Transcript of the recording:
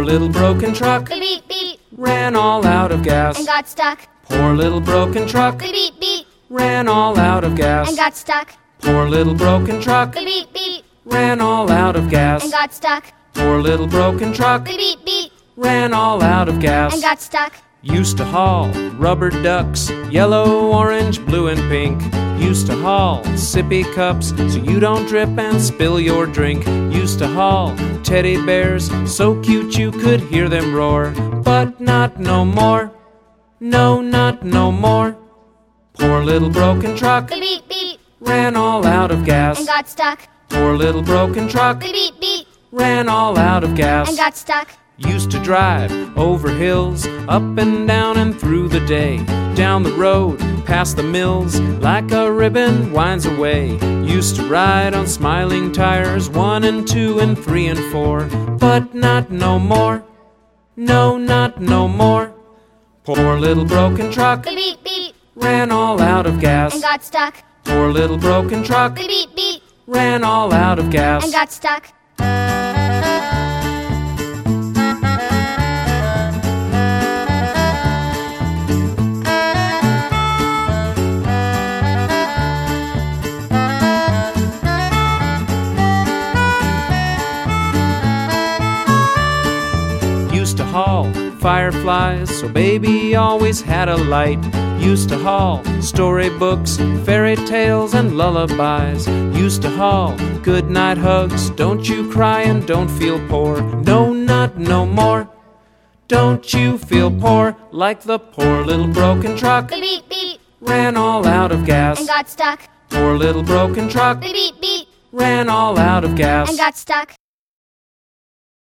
little broken truck Beep, beep, ran all out of gas. and got stuck. Poor little broken truck Beep, beep, ran all out of gas. and got stuck. Poor little broken truck Beep, beep, ran all out of gas. and got stuck. Poor little broken truck Beep, beep, ran all out of gas. and got stuck. Used to haul rubber ducks, yellow, orange, blue, and pink. Used to haul sippy cups so you don't drip and spill your drink. Used to haul teddy bears so cute you could hear them roar. But not no more, no, not no more. Poor little broken truck Beep, beep, ran all out of and gas. got stuck. Poor little broken truck Beep, beep, ran all out of gas. and got stuck. Used to drive over hills, up and down and through the day. Down the road, past the mills, like a ribbon winds away. Used to ride on smiling tires, 1 and 2 and 3 and 4. But not no more, no, not no more. Poor little broken truck Beep, beep, ran all out of and gas. got stuck. Poor little broken truck Beep, beep, ran all out of gas. and got stuck. Used to haul fireflies, so baby always had a light. Used to haul storybooks, fairy tales, and lullabies. Used to haul goodnight hugs, don't you cry and don't feel poor. No, not no more. Don't you feel poor like the poor little broken truck Beep, beep, ran all out of gas. and got stuck. Poor little broken truck Beep, beep, ran all out of gas. and got stuck.